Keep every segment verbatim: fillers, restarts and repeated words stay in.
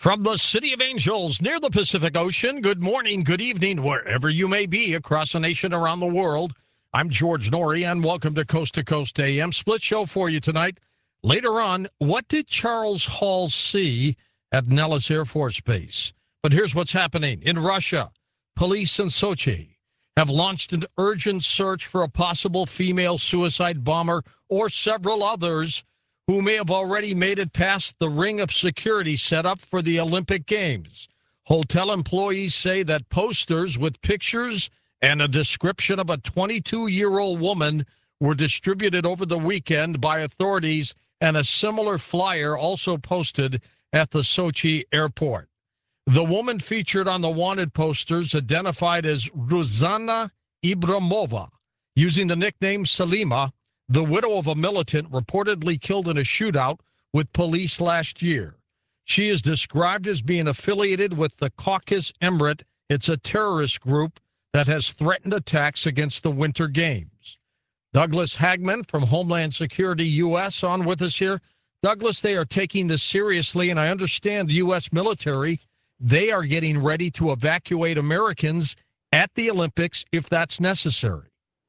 From the City of Angels near the Pacific Ocean, good morning, good evening, wherever you may be across the nation, around the world. I'm George Norrie, and welcome to Coast to Coast A M. Split show for you tonight. Later on, what did Charles Hall see at Nellis Air Force Base? But here's what's happening. In Russia, police in Sochi have launched an urgent search for a possible female suicide bomber or several others who may have already made it past the ring of security set up for the Olympic Games. Hotel employees say that posters with pictures and a description of a twenty-two-year-old woman were distributed over the weekend by authorities, and a similar flyer also posted at the Sochi airport. The woman featured on the wanted posters, identified as Ruzana Ibramova, using the nickname Salima, the widow of a militant reportedly killed in a shootout with police last year. She is described as being affiliated with the Caucasus Emirate. It's a terrorist group that has threatened attacks against the Winter Games. Douglas Hagman from Homeland Security U S on with us here. Douglas, they are taking this seriously, and I understand the U S military, they are getting ready to evacuate Americans at the Olympics if that's necessary.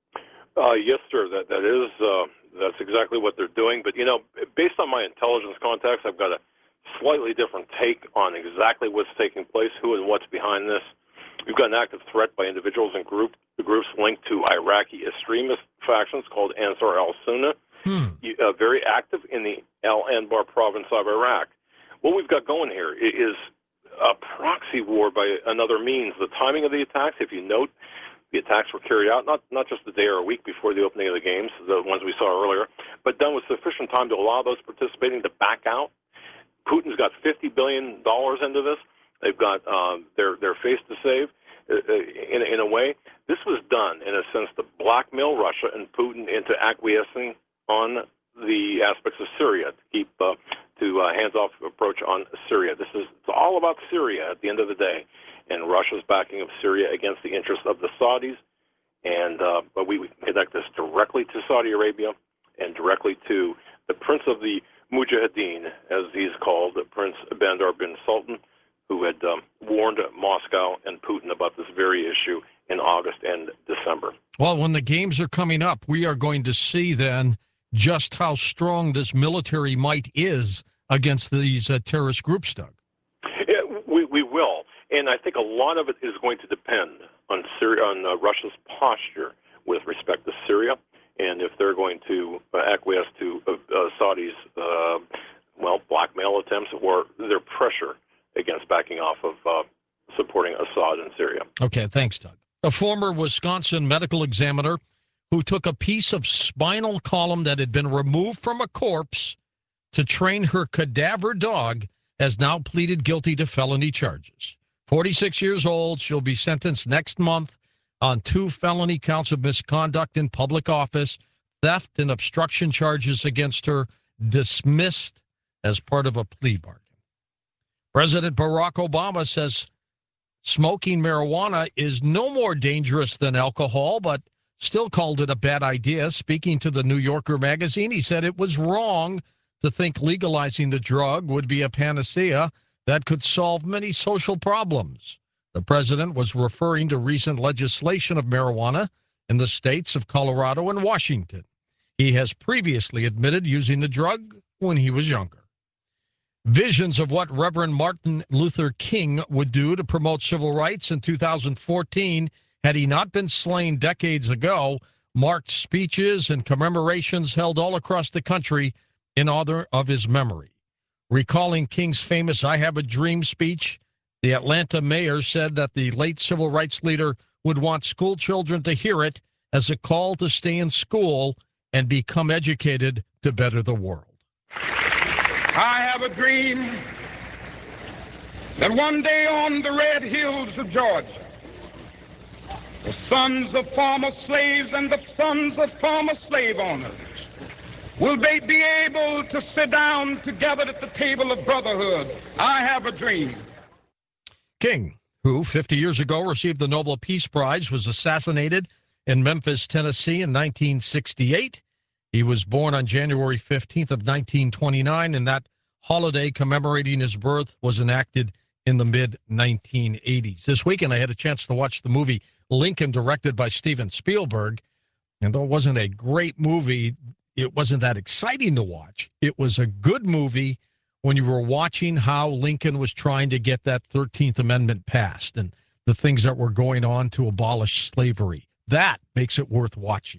Uh, yes, sir. That that is uh, that's exactly what they're doing. But you know, based on my intelligence contacts, I've got a slightly different take on exactly what's taking place, who and what's behind this. We've got an active threat by individuals and group the groups linked to Iraqi extremist factions called Ansar al-Sunnah, hmm. uh, very active in the Al Anbar province of Iraq. What we've got going here is a proxy war by another means. The timing of the attacks, if you note, the attacks were carried out not not just a day or a week before the opening of the games, the ones we saw earlier, but done with sufficient time to allow those participating to back out. Putin's got fifty billion dollars into this. They've got uh, their their face to save. Uh, in in a way, this was done in a sense to blackmail Russia and Putin into acquiescing on the aspects of Syria, to keep uh, to uh, hands-off approach on Syria. This is it's all about Syria at the end of the day, and Russia's backing of Syria against the interests of the Saudis. And uh, but we, we connect this directly to Saudi Arabia and directly to the Prince of the Mujahideen, as he's called, Prince Bandar bin Sultan, who had um, warned Moscow and Putin about this very issue in August and December. Well, when the games are coming up, we are going to see then just how strong this military might is against these uh, terrorist groups, Doug. Yeah, we, we will. And I think a lot of it is going to depend on Syria, on uh, Russia's posture with respect to Syria, and if they're going to uh, acquiesce to uh, uh, Saudi's, uh, well, blackmail attempts or their pressure against backing off of uh, supporting Assad in Syria. Okay, thanks, Doug. A former Wisconsin medical examiner who took a piece of spinal column that had been removed from a corpse to train her cadaver dog has now pleaded guilty to felony charges. forty-six years old, she'll be sentenced next month on two felony counts of misconduct in public office, theft and obstruction charges against her dismissed as part of a plea bargain. President Barack Obama says smoking marijuana is no more dangerous than alcohol, but still called it a bad idea. Speaking to the New Yorker magazine, he said it was wrong to think legalizing the drug would be a panacea that could solve many social problems. The president was referring to recent legislation of marijuana in the states of Colorado and Washington. He has previously admitted using the drug when he was younger. Visions of what Reverend Martin Luther King would do to promote civil rights in two thousand fourteen, had he not been slain decades ago, marked speeches and commemorations held all across the country in honor of his memory. Recalling King's famous I Have a Dream speech, the Atlanta mayor said that the late civil rights leader would want school children to hear it as a call to stay in school and become educated to better the world. I have a dream that one day on the red hills of Georgia, the sons of former slaves and the sons of former slave owners will they be able to sit down together at the table of brotherhood. I have a dream. King, who fifty years ago received the Nobel Peace Prize, was assassinated in Memphis, Tennessee in nineteen sixty-eight. He was born on January fifteenth of nineteen twenty-nine in that holiday commemorating his birth was enacted in the mid nineteen eighties. This weekend, I had a chance to watch the movie Lincoln, directed by Steven Spielberg. And though it wasn't a great movie, it wasn't that exciting to watch. It was a good movie when you were watching how Lincoln was trying to get that thirteenth Amendment passed and the things that were going on to abolish slavery. That makes it worth watching.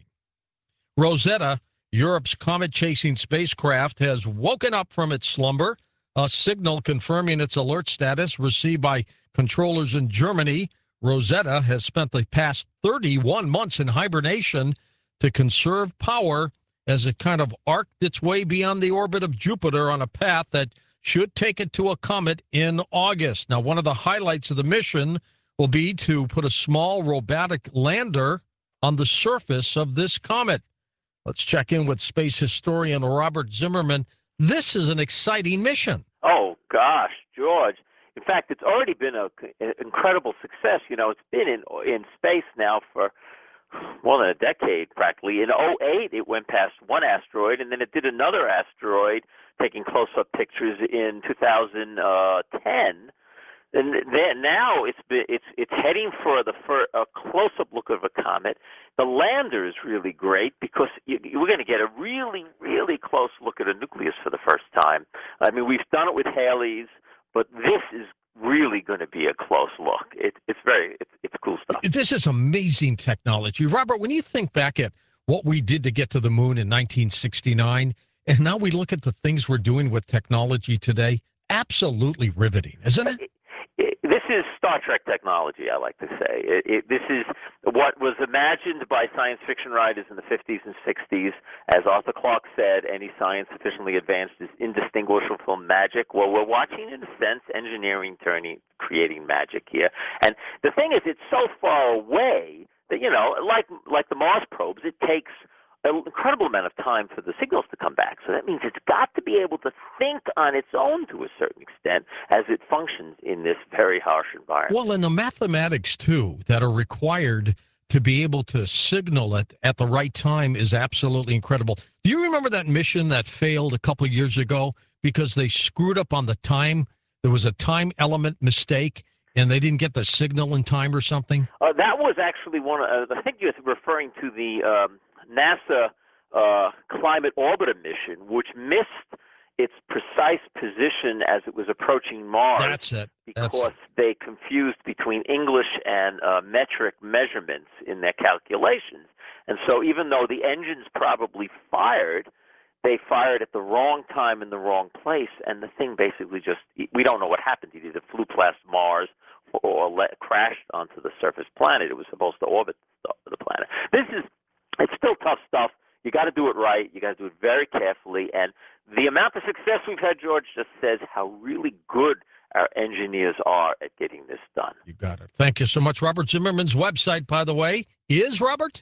Rosetta, Europe's comet-chasing spacecraft, has woken up from its slumber. A signal confirming its alert status received by controllers in Germany. Rosetta has spent the past thirty-one months in hibernation to conserve power as it kind of arced its way beyond the orbit of Jupiter on a path that should take it to a comet in August. Now, one of the highlights of the mission will be to put a small robotic lander on the surface of this comet. Let's check in with space historian Robert Zimmerman. This is an exciting mission. Oh, gosh, George. In fact, it's already been an incredible success. You know, it's been in in space now for more than a decade, practically. In oh eight, it went past one asteroid, and then it did another asteroid, taking close-up pictures in two thousand ten. And then now it's been, it's it's heading for the for a close-up look of a comet. The lander is really great because you, we're going to get a really, really close look at a nucleus for the first time. I mean, we've done it with Halley's, but this is really going to be a close look. It, it's very, it's, it's cool stuff. This is amazing technology. Robert, when you think back at what we did to get to the moon in nineteen sixty-nine, and now we look at the things we're doing with technology today, absolutely riveting, isn't it? it, it this is Star Trek technology, I like to say. It, it, this is what was imagined by science fiction writers in the fifties and sixties. As Arthur Clarke said, any science sufficiently advanced is indistinguishable from magic. Well, we're watching, in a sense, engineering turning, creating magic here. And the thing is, it's so far away that, you know, like like the Mars probes, it takes an incredible amount of time for the signals to come back. So that means it's got to be able to think on its own to a certain extent as it functions in this very harsh environment. Well, and the mathematics, too, that are required to be able to signal it at the right time is absolutely incredible. Do you remember that mission that failed a couple of years ago because they screwed up on the time? There was a time element mistake, and they didn't get the signal in time or something? Uh, that was actually one of, uh, I think you're referring to the um, NASA uh, Climate Orbiter mission, which missed its precise position as it was approaching Mars. That's it. That's because it. they confused between English and uh, metric measurements in their calculations. And so even though the engines probably fired, they fired at the wrong time in the wrong place, and the thing basically just, we don't know what happened. It either flew past Mars or let, crashed onto the surface planet. It was supposed to orbit the planet. This is, it's still tough stuff. You got to do it right. You got to do it very carefully. And the amount of success we've had, George, just says how really good our engineers are at getting this done. You got it. Thank you so much. Robert Zimmerman's website, by the way, is Robert?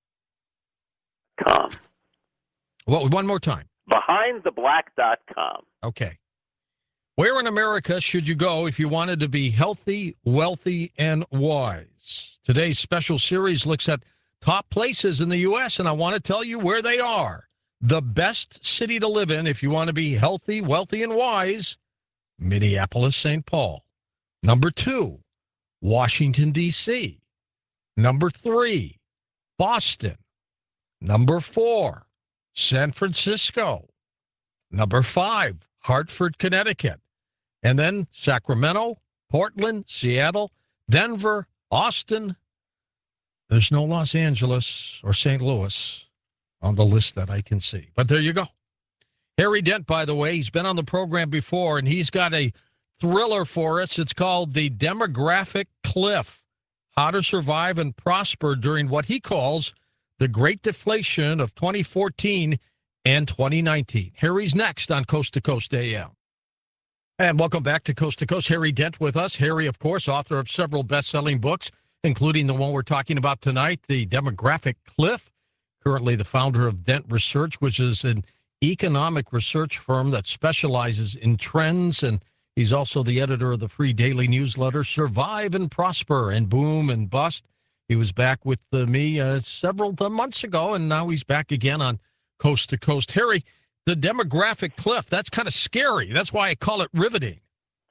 Com. Well, one more time. behind the black dot com. Okay. Where in America should you go if you wanted to be healthy, wealthy, and wise? Today's special series looks at top places in the U S, and I want to tell you where they are. The best city to live in if you want to be healthy, wealthy, and wise, Minneapolis, Saint Paul. Number two, Washington, D C Number three, Boston. Number four, San Francisco. Number five, Hartford, Connecticut. And then Sacramento, Portland, Seattle, Denver, Austin. There's no Los Angeles or Saint Louis on the list that I can see. But there you go. Harry Dent, by the way, he's been on the program before, and he's got a thriller for us. It's called The Demographic Cliff, How to Survive and Prosper During what he calls the Great Deflation of twenty fourteen and twenty nineteen. Harry's next on Coast to Coast A M. And welcome back to Coast to Coast. Harry Dent with us. Harry, of course, author of several best-selling books, including the one we're talking about tonight, The Demographic Cliff. Currently the founder of Dent Research, which is an economic research firm that specializes in trends. And he's also the editor of the free daily newsletter, Survive and Prosper, and Boom and Bust. He was back with uh, me uh, several months ago, and now he's back again on Coast to Coast. Harry, the demographic cliff. That's kind of scary. That's why I call it riveting.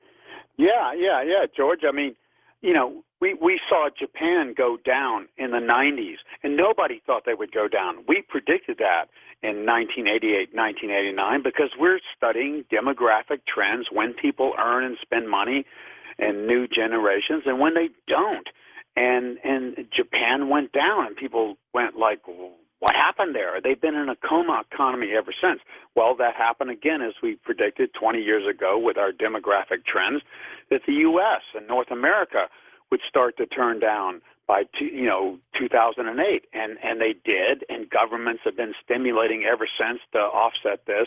Yeah, yeah, yeah, George. I mean, you know, we, we saw Japan go down in the nineties, and nobody thought they would go down. We predicted that in nineteen eighty-eight, nineteen eighty-nine, because we're studying demographic trends, when people earn and spend money and new generations, and when they don't. And and Japan went down, and people went like, what happened there? They've been in a coma economy ever since. Well, that happened again, as we predicted twenty years ago with our demographic trends, that the U S and North America would start to turn down by two, you know two thousand eight, and and they did, and governments have been stimulating ever since to offset this.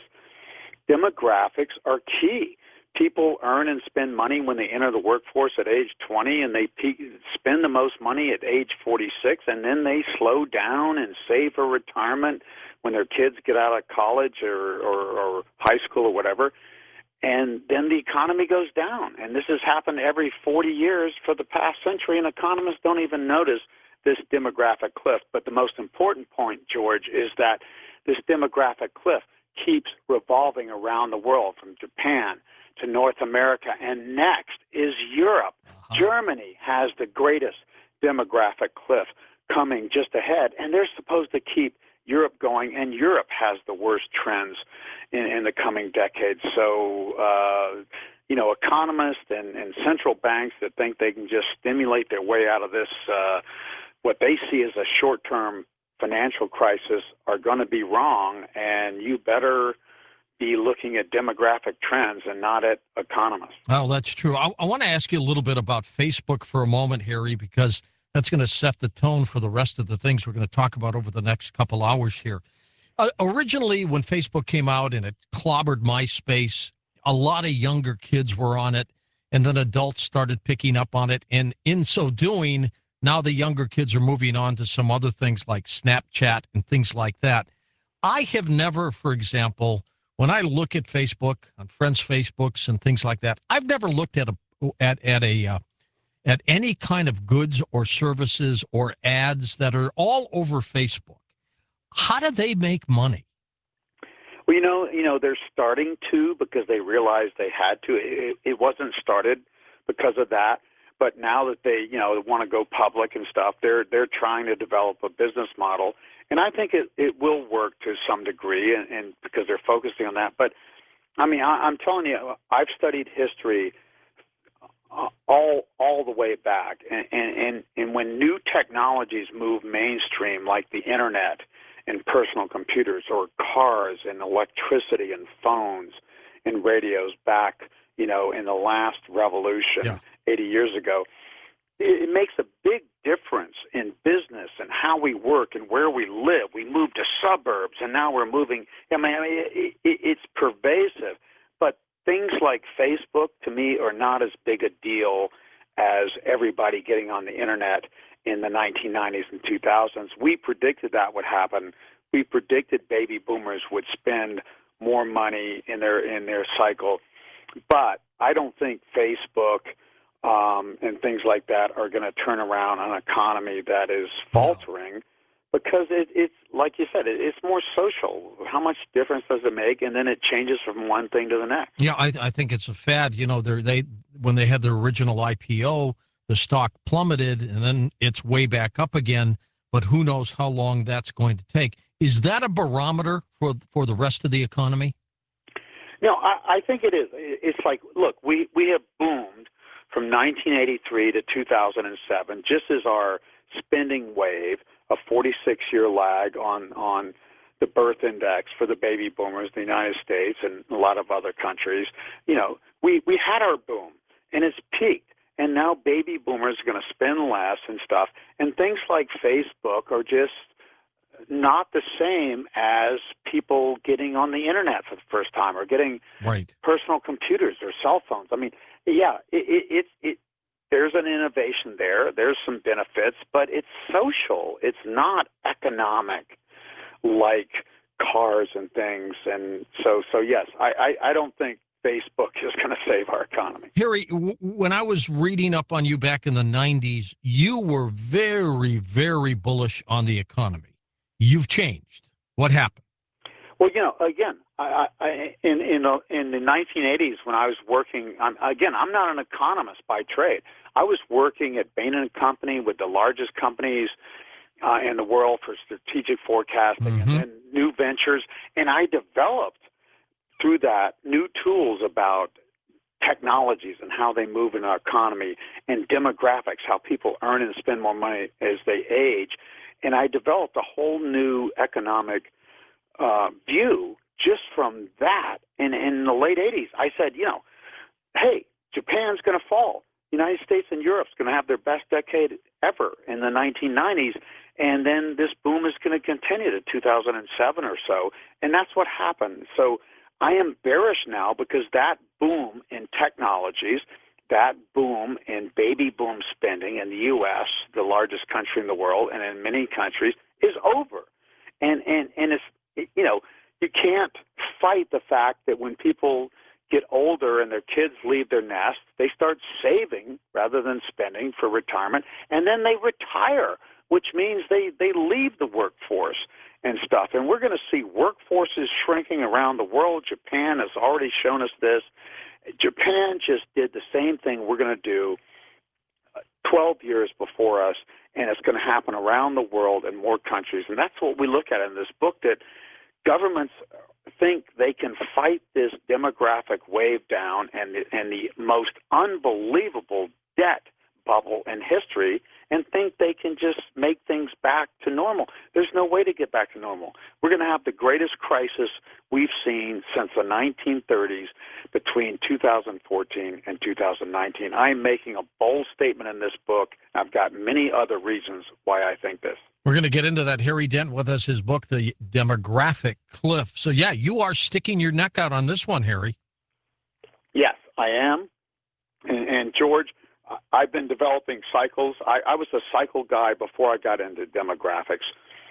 Demographics are key. People earn and spend money when they enter the workforce at age twenty, and they peak, spend the most money at age forty-six, and then they slow down and save for retirement when their kids get out of college or, or, or high school or whatever. And then the economy goes down. And this has happened every forty years for the past century, and economists don't even notice this demographic cliff. But the most important point, George, is that this demographic cliff keeps revolving around the world, from Japan to North America, and next is Europe. Uh-huh. Germany has the greatest demographic cliff coming just ahead, and they're supposed to keep Europe going, and Europe has the worst trends in, in the coming decades. So, uh, you know, economists and, and central banks that think they can just stimulate their way out of this, uh, what they see as a short-term financial crisis, are going to be wrong, and you better be looking at demographic trends and not at economists. Well, that's true. I, I want to ask you a little bit about Facebook for a moment, Harry, because that's going to set the tone for the rest of the things we're going to talk about over the next couple hours here. Uh, originally, when Facebook came out and it clobbered MySpace, a lot of younger kids were on it, and then adults started picking up on it. And in so doing, now the younger kids are moving on to some other things like Snapchat and things like that. I have never, for example, when I look at Facebook, on friends' Facebooks and things like that, I've never looked at a at at a uh, at any kind of goods or services or ads that are all over Facebook. How do they make money? Well, you know, you know, they're starting to, because they realized they had to. It, it wasn't started because of that, but now that they, you know, want to go public and stuff, they're they're trying to develop a business model. And I think it, it will work to some degree, and, and because they're focusing on that. But, I mean, I, I'm telling you, I've studied history all all the way back. And, and, and when new technologies move mainstream, like the Internet and personal computers, or cars and electricity and phones and radios back, you know, in the last revolution, yeah, eighty years ago, it, it makes a big difference in business and how we work and where we live. We moved to suburbs, and now we're moving. I mean, I mean it, it, it's pervasive. But things like Facebook, to me, are not as big a deal as everybody getting on the Internet in the nineteen nineties and two thousands. We predicted that would happen. We predicted baby boomers would spend more money in their in their cycle. But I don't think Facebook Um, and things like that are going to turn around an economy that is faltering, because it, it's, like you said, it, it's more social. How much difference does it make? And then it changes from one thing to the next. Yeah, I, I think it's a fad. You know, they when they had their original I P O, the stock plummeted, and then it's way back up again. But who knows how long that's going to take? Is that a barometer for for the rest of the economy? No, I, I think it is. It's like, look, we, we have boomed from nineteen eighty-three to two thousand seven, just as our spending wave, a forty-six year lag on, on the birth index for the baby boomers in the United States and a lot of other countries, you know, we, we had our boom, and it's peaked. And now baby boomers are going to spend less and stuff. And things like Facebook are just not the same as people getting on the Internet for the first time, or getting right. personal computers or cell phones. I mean, yeah, it, it, it, it, there's an innovation there. There's some benefits, but it's social. It's not economic like cars and things. And so, so yes, I, I, I don't think Facebook is going to save our economy. Harry, w- when I was reading up on you back in the nineties, you were very, very bullish on the economy. You've changed. What happened? Well, you know, again, I, I, in in the, in the nineteen eighties when I was working, I'm, again, I'm not an economist by trade. I was working at Bain and Company with the largest companies uh, in the world for strategic forecasting Mm-hmm. and, and new ventures, and I developed through that new tools about technologies and how they move in our economy and demographics, how people earn and spend more money as they age, and I developed a whole new economic Uh, view just from that. And, and in the late eighties, I said, you know, hey, Japan's going to fall. The United States and Europe's going to have their best decade ever in the nineteen nineties. And then this boom is going to continue to two thousand seven or so. And that's what happened. So I am bearish now because that boom in technologies, that boom in baby boom spending in the U S, the largest country in the world, and in many countries, is over. And, and, and it's, you know, you can't fight the fact that when people get older and their kids leave their nest, they start saving rather than spending for retirement, and then they retire, which means they, they leave the workforce and stuff. And we're going to see workforces shrinking around the world. Japan has already shown us this. Japan just did the same thing we're going to do twelve years before us, and it's going to happen around the world in more countries. And that's what we look at in this book, that governments think they can fight this demographic wave down and the, and the most unbelievable debt bubble in history and think they can just make things back to normal. There's no way to get back to normal. We're going to have the greatest crisis we've seen since the nineteen thirties between two thousand fourteen and two thousand nineteen. I'm making a bold statement in this book. I've got many other reasons why I think this. We're going to get into that. Harry Dent with us, his book, The Demographic Cliff. So, yeah, you are sticking your neck out on this one, Harry. Yes, I am. And, and George, I've been developing cycles. I, I was a cycle guy before I got into demographics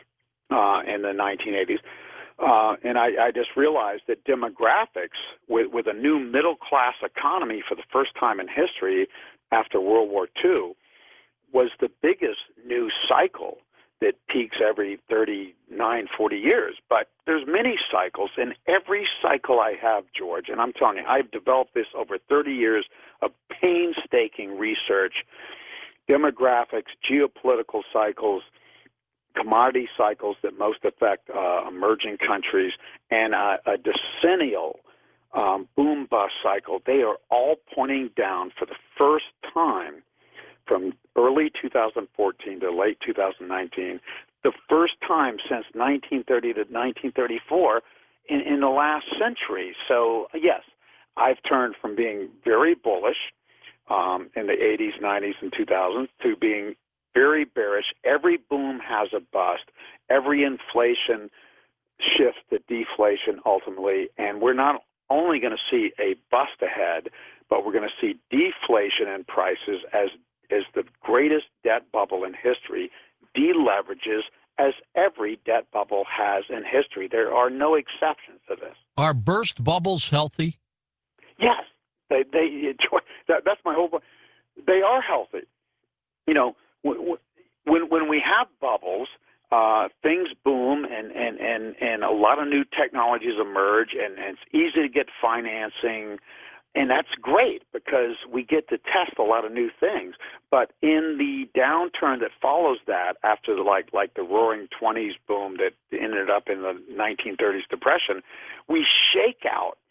uh, in the nineteen eighties. Uh, and I, I just realized that demographics, with, with a new middle-class economy for the first time in history after World War Two, was the biggest new cycle that peaks every thirty-nine, forty years. But there's many cycles, and every cycle I have, George, and I'm telling you, I've developed this over thirty years of painstaking research, demographics, geopolitical cycles, commodity cycles that most affect uh, emerging countries, and uh, a decennial um, boom-bust cycle. They are all pointing down for the first time from early two thousand fourteen to late two thousand nineteen, the first time since nineteen thirty to nineteen thirty-four in, in the last century. So, yes, I've turned from being very bullish um, in the eighties, nineties, and two thousands to being very bearish. Every boom has a bust. Every inflation shifts to deflation ultimately, and we're not only going to see a bust ahead, but we're going to see deflation in prices as is the greatest debt bubble in history, deleverages as every debt bubble has in history. There are no exceptions to this. Are burst bubbles healthy? Yes, they they that, that's my whole point. They are healthy. You know, when when we have bubbles, uh, things boom, and, and, and, and a lot of new technologies emerge, and, and it's easy to get financing. And that's great because we get to test a lot of new things. But in the downturn that follows that, after the, like like the Roaring Twenties boom that ended up in the nineteen thirties depression, we shake out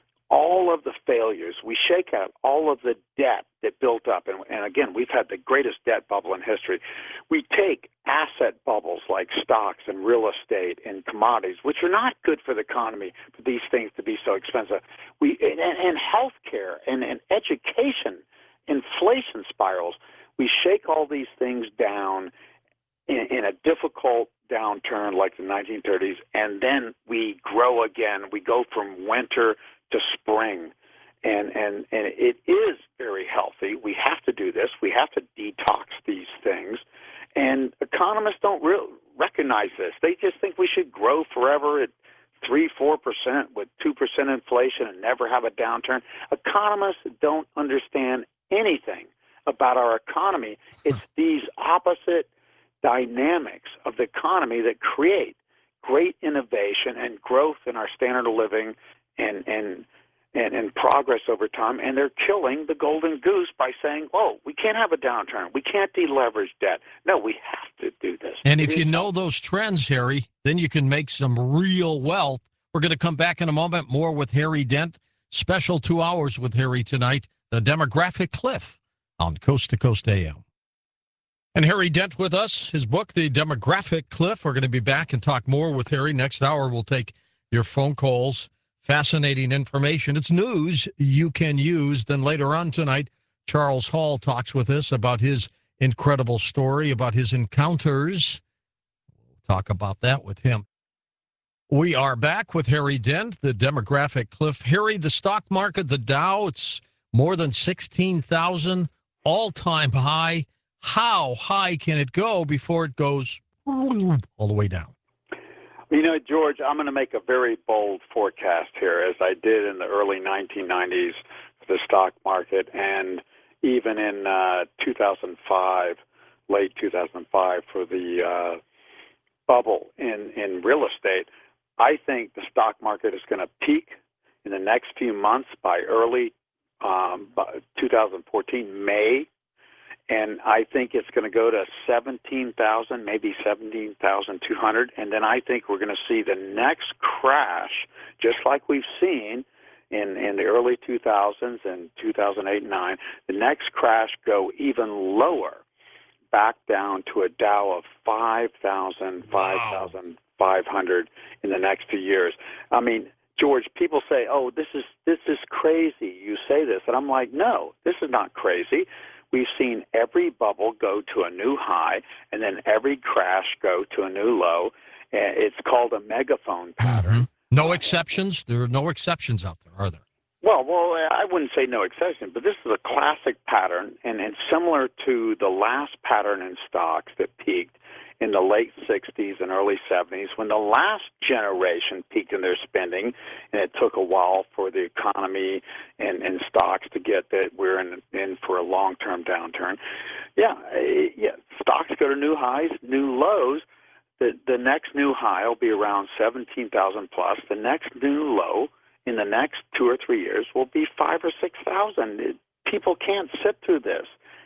all of the failures. We shake out all of the debt that built up. And, and again, we've had the greatest debt bubble in history. We take asset bubbles like stocks and real estate and commodities, which are not good for the economy, for these things to be so expensive. We and, and healthcare and, and education, inflation spirals. We shake all these things down in, in a difficult downturn like the nineteen thirties, and then we grow again. We go from winter to spring, and, and, and it is very healthy. We have to do this. We have to detox these things, and economists don't re- recognize this. They just think we should grow forever at three, four percent with two percent inflation and never have a downturn. Economists don't understand anything about our economy. It's these opposite dynamics of the economy that create great innovation and growth in our standard of living and and and, and progress over time, and they're killing the golden goose by saying, oh, we can't have a downturn. We can't deleverage debt. No, we have to do this. And if you know those trends, Harry, then you can make some real wealth. We're going to come back in a moment, more with Harry Dent. Special two hours with Harry tonight, The Demographic Cliff on Coast to Coast A M. And Harry Dent with us, his book, The Demographic Cliff. We're going to be back and talk more with Harry. Next hour, we'll take your phone calls. Fascinating information. It's news you can use. Then later on tonight, Charles Hall talks with us about his incredible story, about his encounters. We'll talk about that with him. We are back with Harry Dent, The Demographic Cliff. Harry, the stock market, the Dow, it's more than sixteen thousand, all-time high. How high can it go before it goes all the way down? You know, George, I'm going to make a very bold forecast here, as I did in the early nineteen nineties for the stock market, and even in uh, two thousand five, late two thousand five, for the uh, bubble in, in real estate. I think the stock market is going to peak in the next few months by early um, by two thousand fourteen, May. And I think it's going to go to seventeen thousand, maybe seventeen thousand two hundred. And then I think we're going to see the next crash, just like we've seen in, in the early two thousands and two thousand eight and nine, the next crash go even lower, back down to a Dow of five thousand, five thousand five hundred in the next few years. I mean, George, people say, oh, this is this is crazy. You say this. And I'm like, no, this is not crazy. We've seen every bubble go to a new high, and then every crash go to a new low. It's called a megaphone pattern. Mm-hmm. No exceptions? There are no exceptions out there, are there? Well, well, I wouldn't say no exception, but this is a classic pattern, and it's similar to the last pattern in stocks that peaked in the late sixties and early seventies, when the last generation peaked in their spending, and it took a while for the economy and, and stocks to get that we're in, in for a long-term downturn. Yeah, yeah, stocks go to new highs, new lows. The, the next new high will be around seventeen thousand plus. The next new low in the next two or three years will be five or six thousand. People can't sit through this,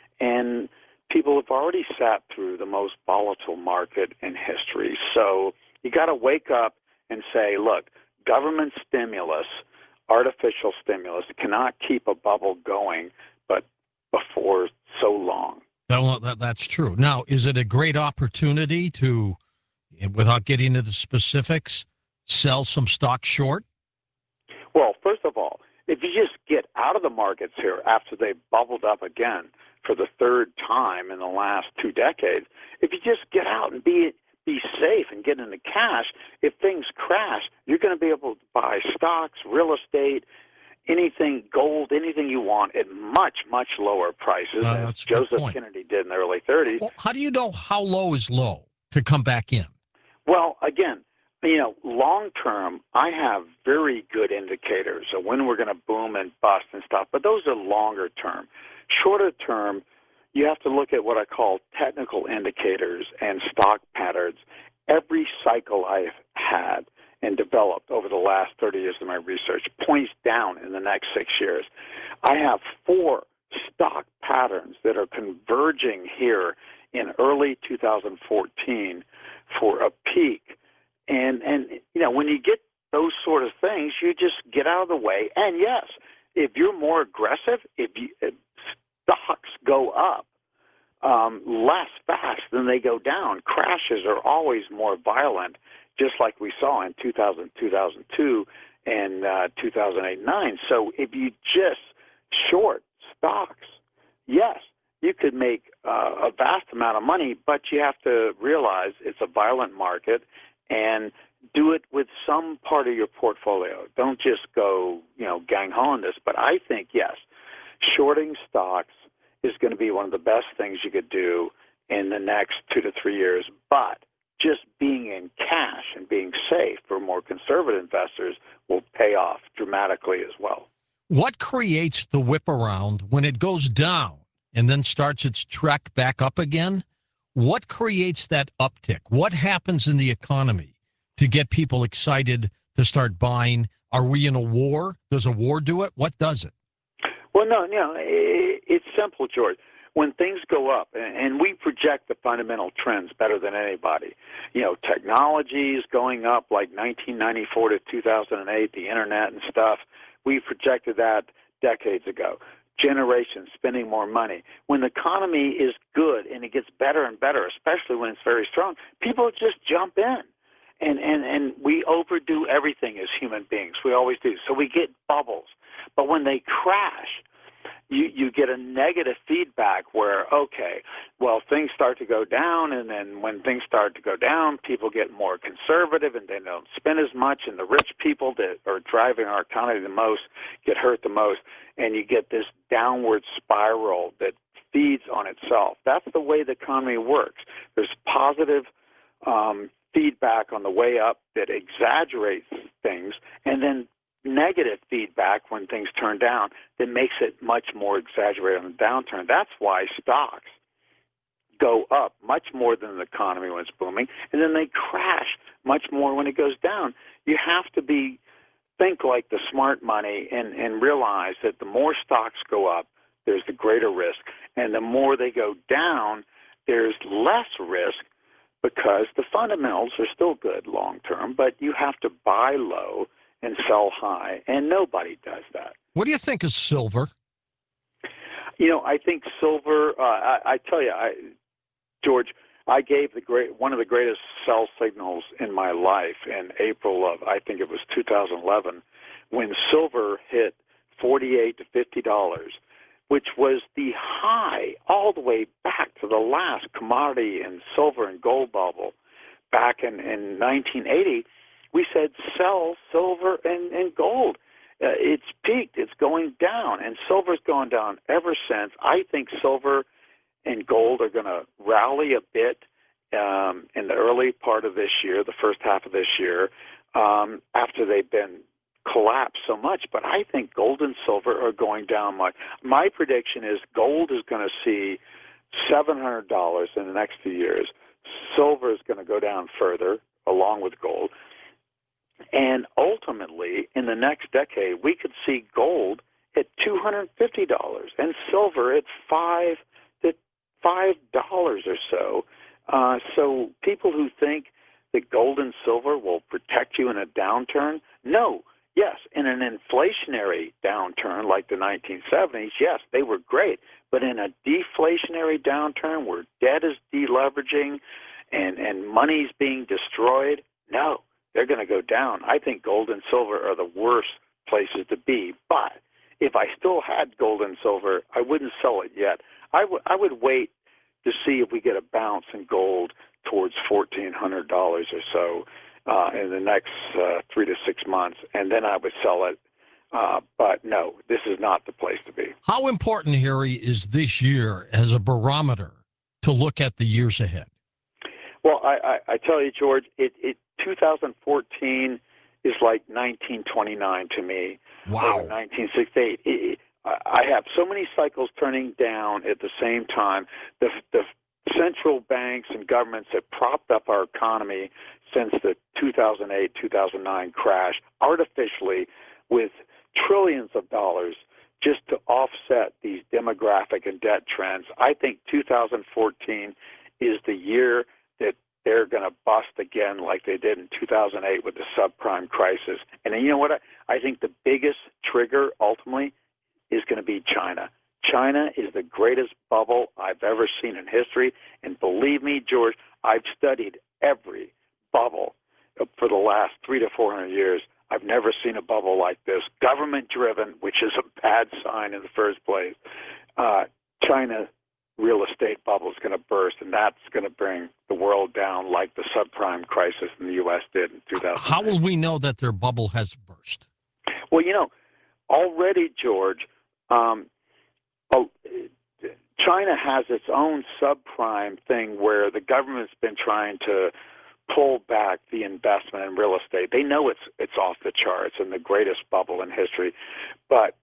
and people have already sat through the most volatile market in history. So you got to wake up and say, look, government stimulus, artificial stimulus, cannot keep a bubble going, but before so long. Well, that, that's true. Now, is it a great opportunity to, without getting into specifics, sell some stock short? Well, first of all, if you just get out of the markets here after they've bubbled up again for the third time in the last two decades, if you just get out and be be safe and get into cash, if things crash, you're going to be able to buy stocks, real estate, anything, gold, anything you want at much, much lower prices, uh, as Joseph Kennedy did in the early thirties. Well, how do you know how low is low to come back in? Well, again, you know, long term, I have very good indicators of when we're going to boom and bust and stuff, but those are longer term. Shorter term, you have to look at what I call technical indicators and stock patterns. Every cycle I've had and developed over the last thirty years of my research points down in the next six years. I have four stock patterns that are converging here in early two thousand fourteen for a peak. And, and you know, when you get those sort of things, you just get out of the way. And, yes, if you're more aggressive, if, you, if stocks go up um, less fast than they go down, crashes are always more violent, just like we saw in two thousand, two thousand two, and uh, two thousand eight, nine. So if you just short stocks, yes, you could make uh, a vast amount of money, but you have to realize it's a violent market, and do it with some part of your portfolio. Don't just go, you know, gang-ho on this. But I think, yes, shorting stocks is going to be one of the best things you could do in the next two to three years. But just being in cash and being safe for more conservative investors will pay off dramatically as well. What creates the whip around when it goes down and then starts its trek back up again? What creates that uptick? What happens in the economy to get people excited to start buying? Are we in a war? Does a war do it? What does it? Well, no, no, it's simple, George. When things go up, and we project the fundamental trends better than anybody, you know, technology is going up like nineteen ninety-four to two thousand eight, the internet and stuff. We projected that decades ago. Generations spending more money. When the economy is good and it gets better and better, especially when it's very strong, people just jump in. And, and, and we overdo everything as human beings. We always do. So we get bubbles. But when they crash, you, you get a negative feedback where, okay, well, things start to go down, and then when things start to go down, people get more conservative and they don't spend as much, and the rich people that are driving our economy the most get hurt the most, and you get this downward spiral that feeds on itself. That's the way the economy works. There's positive um, feedback on the way up that exaggerates things, and then negative feedback when things turn down that makes it much more exaggerated on the downturn. That's why stocks go up much more than the economy when it's booming, and then they crash much more when it goes down. You have to be think like the smart money and, and realize that the more stocks go up, there's the greater risk, and the more they go down, there's less risk because the fundamentals are still good long term, but you have to buy low and sell high, and nobody does that. What do you think of silver? You know, I think silver. Uh, I, I tell you, I, George, I gave the great one of the greatest sell signals in my life in April of I think it was two thousand eleven, when silver hit forty-eight to fifty dollars, which was the high all the way back to the last commodity and silver and gold bubble back in, in nineteen eighty. We said sell silver and, and gold. Uh, it's peaked. It's going down, and silver's gone down ever since. I think silver and gold are going to rally a bit um, in the early part of this year, the first half of this year, um, after they've been collapsed so much. But I think gold and silver are going down much. My prediction is gold is going to see seven hundred dollars in the next few years. Silver is going to go down further, along with gold. And ultimately, in the next decade, we could see gold at two hundred fifty dollars and silver at five to five dollars or so. Uh, so people who think that gold and silver will protect you in a downturn, no. Yes, in an inflationary downturn like the nineteen seventies, yes, they were great. But in a deflationary downturn where debt is deleveraging and, and money's being destroyed, no. They're going to go down. I think gold and silver are the worst places to be. But if I still had gold and silver, I wouldn't sell it yet. I, w- I would wait to see if we get a bounce in gold towards fourteen hundred dollars or so uh, in the next uh, three to six months, and then I would sell it. Uh, but no, this is not the place to be. How important, Harry, is this year as a barometer to look at the years ahead? Well, I, I, I tell you, George, it, it two thousand fourteen is like nineteen twenty-nine to me. Wow. Or nineteen sixty-eight. It, it, I have so many cycles turning down at the same time. The, the central banks and governments have propped up our economy since the two thousand eight, two thousand nine crash artificially with trillions of dollars just to offset these demographic and debt trends. I think two thousand fourteen is the year that they're going to bust again like they did in two thousand eight with the subprime crisis. And then, you know what? I, I think the biggest trigger ultimately is going to be China. China is the greatest bubble I've ever seen in history. And believe me, George, I've studied every bubble for the last three to four hundred years. I've never seen a bubble like this, government-driven, which is a bad sign in the first place. Uh, China real estate bubble is going to burst, and that's going to bring the world down like the subprime crisis in the U S did in two thousand eight. How will we know that their bubble has burst? Well, you know, already, George, um, oh, China has its own subprime thing where the government's been trying to pull back the investment in real estate. They know it's it's off the charts and the greatest bubble in history, but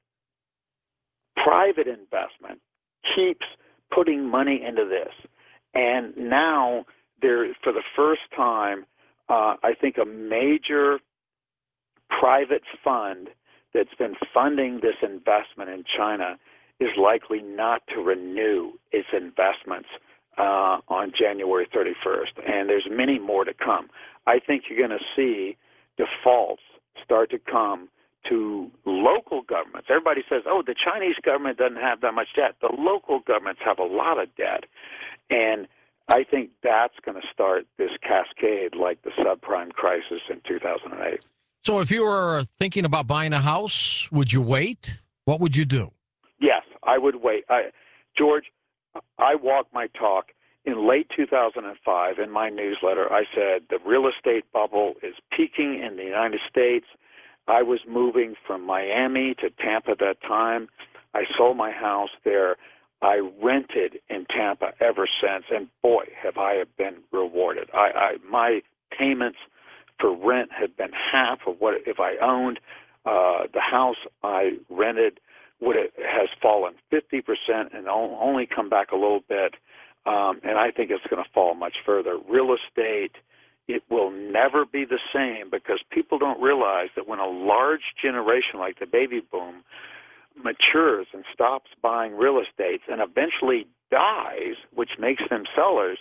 private investment keeps putting money into this. And now, there, for the first time, uh, I think a major private fund that's been funding this investment in China is likely not to renew its investments uh, on January thirty-first, and there's many more to come. I think you're going to see defaults start to come to local governments. Everybody says, oh, the Chinese government doesn't have that much debt. The local governments have a lot of debt, and I think that's going to start this cascade like the subprime crisis in two thousand eight. So if you were thinking about buying a house, would you wait? What would you do? Yes, I would wait. I, George, I walked my talk. In late two thousand five, in my newsletter, I said the real estate bubble is peaking in the United States. I was moving from Miami to Tampa at that time. I sold my house there. I rented in Tampa ever since, and boy, have I been rewarded. I, I my payments for rent had been half of what if I owned. Uh, the house I rented would it has fallen fifty percent and only come back a little bit. Um, and I think it's going to fall much further. Real estate, it will never be the same because people don't realize that when a large generation like the baby boom matures and stops buying real estate and eventually dies, which makes them sellers,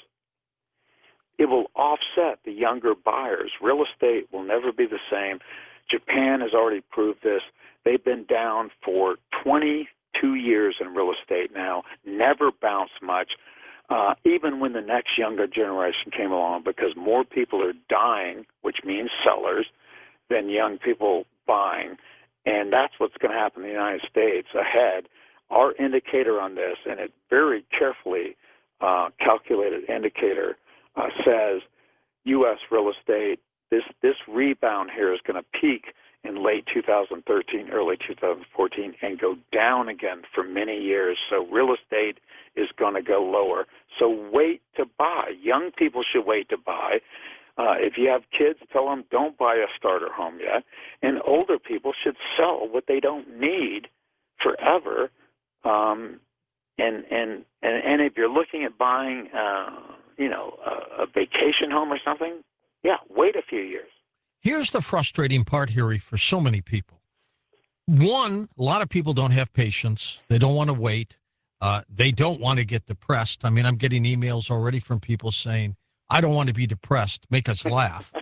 it will offset the younger buyers. Real estate will never be the same. Japan has already proved this. They've been down for twenty-two years in real estate now, never bounced much. Uh, even when the next younger generation came along, because more people are dying, which means sellers, than young people buying. And that's what's going to happen in the United States ahead. Our indicator on this, and it very carefully uh, calculated indicator, uh, says U S real estate, this, this rebound here is going to peak in late two thousand thirteen, early two thousand fourteen, and go down again for many years. So real estate is going to go lower. So wait to buy. Young people should wait to buy. Uh, if you have kids, tell them don't buy a starter home yet. And older people should sell what they don't need forever. Um, and, and, and, and if you're looking at buying, uh, you know, a, a vacation home or something, yeah, wait a few years. Here's the frustrating part, Harry, for so many people. One, a lot of people don't have patience. They don't want to wait. Uh, they don't want to get depressed. I mean, I'm getting emails already from people saying, I don't want to be depressed. Make us laugh.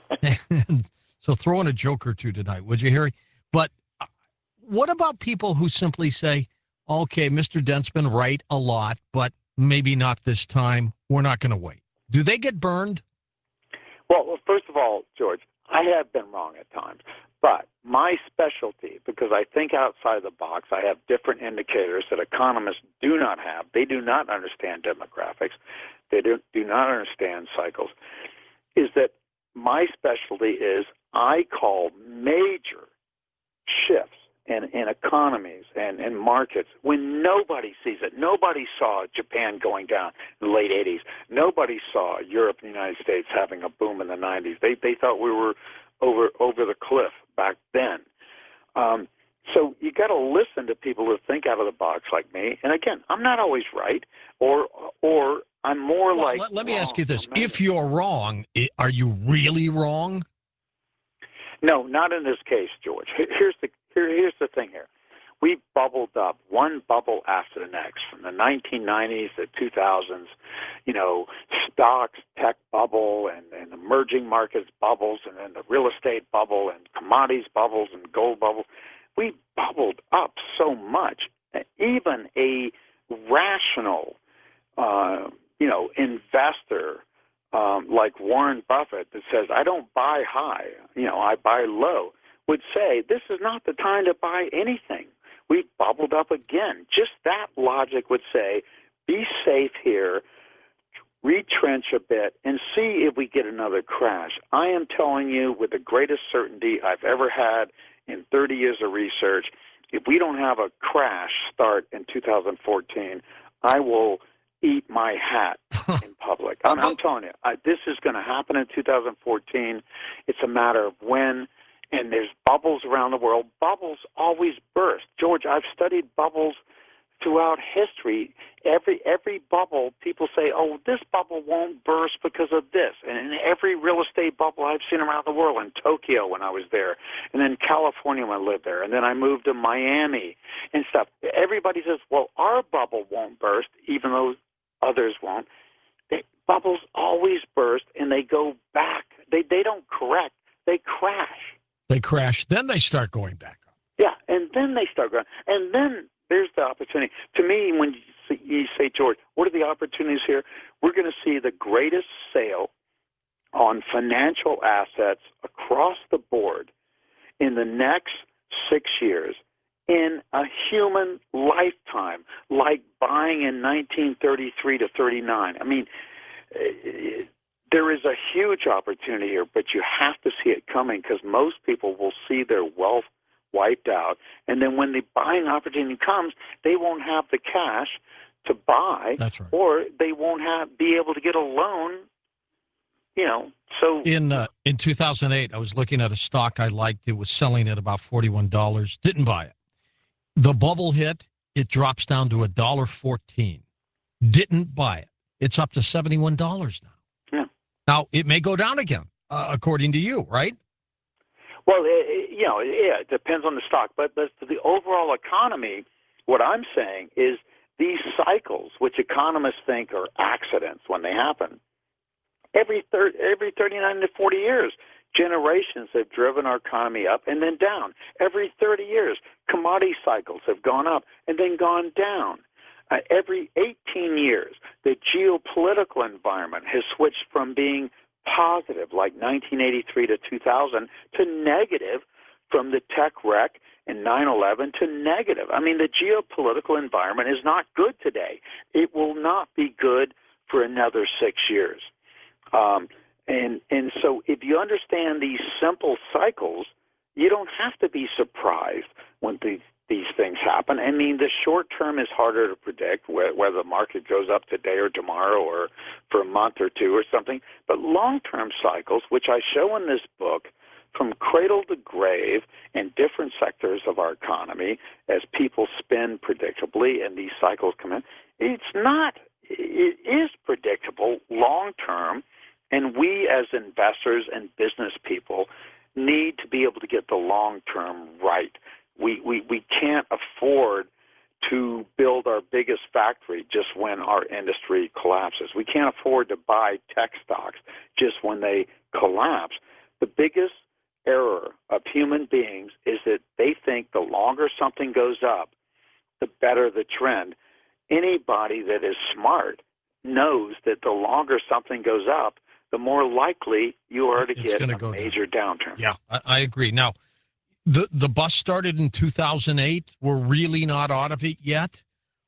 So throw in a joke or two tonight, would you, Harry? But what about people who simply say, okay, Mister Dent's been right a lot, but maybe not this time. We're not going to wait. Do they get burned? Well, well, first of all, George, I have been wrong at times. But my specialty, because I think outside the box, I have different indicators that economists do not have. They do not understand demographics. They do, do not understand cycles, is that my specialty is I call major shifts in, in economies and in markets when nobody sees it. Nobody saw Japan going down in the late eighties. Nobody saw Europe and the United States having a boom in the nineties. They, they thought we were over over the cliff back then. Um, so you got to listen to people who think out of the box like me. And again, I'm not always right, or or I'm more well, like. Let, let me wrong. ask you this: if you're wrong, are you really wrong? No, not in this case, George. Here's the here, here's the thing here. We bubbled up one bubble after the next, from the nineteen nineties to two thousands, you know, stocks, tech bubble, and, and emerging markets bubbles, and then the real estate bubble, and commodities bubbles, and gold bubble. We bubbled up so much. Even a rational, uh, you know, investor um, like Warren Buffett that says, I don't buy high, you know, I buy low, would say, this is not the time to buy anything. We bubbled up again. Just that logic would say, be safe here, retrench a bit, and see if we get another crash. I am telling you with the greatest certainty I've ever had in thirty years of research, if we don't have a crash start in two thousand fourteen, I will eat my hat in public. I'm, I'm telling you, I, this is going to happen in two thousand fourteen. It's a matter of when. And there's bubbles around the world. Bubbles always burst. George, I've studied bubbles throughout history. every every bubble, people say, "Oh, this bubble won't burst because of this." And in every real estate bubble I've seen around the world, in Tokyo when I was there, and then California when I lived there, and then I moved to Miami and stuff. Everybody says, "Well, our bubble won't burst, even though others won't." They, bubbles always burst, and they go back. They they don't correct. They crash. They crash. Then they start going back up. Yeah, and then they start going. And then there's the opportunity. To me, when you say, you say, George, what are the opportunities here? We're going to see the greatest sale on financial assets across the board in the next six years in a human lifetime, like buying in nineteen thirty-three to thirty-nine. I mean, there is a huge opportunity here, but you have to see it coming because most people will see their wealth wiped out. And then when the buying opportunity comes, they won't have the cash to buy. That's right. Or they won't have be able to get a loan, you know. So in uh, in two thousand eight, I was looking at a stock I liked. It was selling at about forty-one dollars. Didn't buy it. The bubble hit. It drops down to one dollar fourteen. Didn't buy it. It's up to seventy-one dollars now. Yeah. Now, it may go down again, uh, according to you, right? Well, it, you know, yeah, it depends on the stock. But, but for the overall economy, what I'm saying is these cycles, which economists think are accidents when they happen, every thir- every thirty-nine to forty years, generations have driven our economy up and then down. Every thirty years, commodity cycles have gone up and then gone down. Uh, every eighteen years, the geopolitical environment has switched from being positive, like nineteen eighty-three to two thousand, to negative from the tech wreck in nine eleven to negative. I mean, the geopolitical environment is not good today. It will not be good for another six years. Um, and and so if you understand these simple cycles, you don't have to be surprised when these these things happen. I mean, the short term is harder to predict, whether the market goes up today or tomorrow or for a month or two or something. But long-term cycles, which I show in this book, from cradle to grave in different sectors of our economy, as people spend predictably and these cycles come in, it's not, it is predictable long-term, and we as investors and business people need to be able to get the long-term right. We, we we can't afford to build our biggest factory just when our industry collapses. We can't afford to buy tech stocks just when they collapse. The biggest error of human beings is that they think the longer something goes up, the better the trend. Anybody that is smart knows that the longer something goes up, the more likely you are to It's get a go major down. downturn. Yeah, I, I agree. Now, the the bust started in two thousand eight. We're really not out of it yet.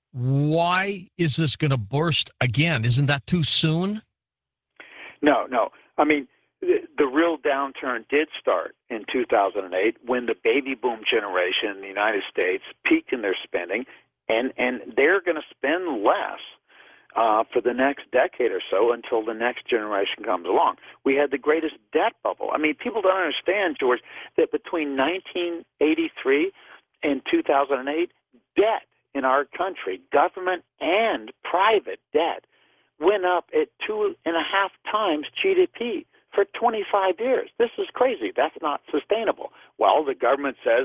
Why is this going to burst again? Isn't that too soon? No, no. I mean, the, the real downturn did start in two thousand eight when the baby boom generation in the United States peaked in their spending, and, and they're going to spend less uh, for the next decade or so until the next generation comes along. We had the greatest debt bubble. I mean, people don't understand, George, that between nineteen eighty-three and two thousand eight, debt in our country, government and private debt, went up at two and a half times G D P for twenty-five years. This is crazy. That's not sustainable. Well, the government says,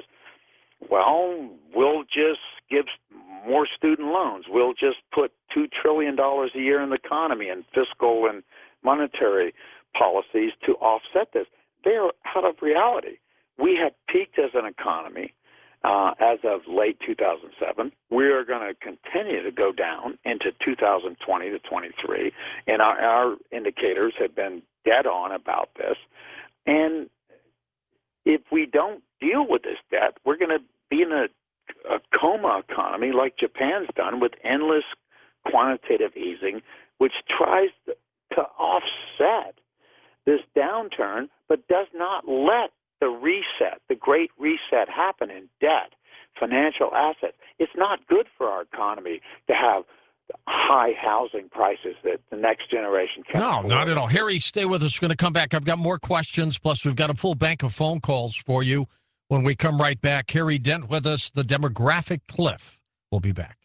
well, we'll just give more student loans. We'll just put two trillion dollars a year in the economy and fiscal and monetary policies to offset this. They're out of reality. We have peaked as an economy uh, as of late two thousand seven. We are going to continue to go down into two thousand twenty to twenty-three, and our, our indicators have been dead on about this. And if we don't deal with this debt, we're going to be in a, a coma economy like Japan's done with endless quantitative easing, which tries to, to offset this downturn, but does not let the reset, the great reset happen in debt, financial assets. It's not good for our economy to have high housing prices that the next generation can No, afford. not at all. Harry, stay with us. We're going to come back. I've got more questions, plus we've got a full bank of phone calls for you when we come right back. Harry Dent with us, the demographic cliff. We'll be back.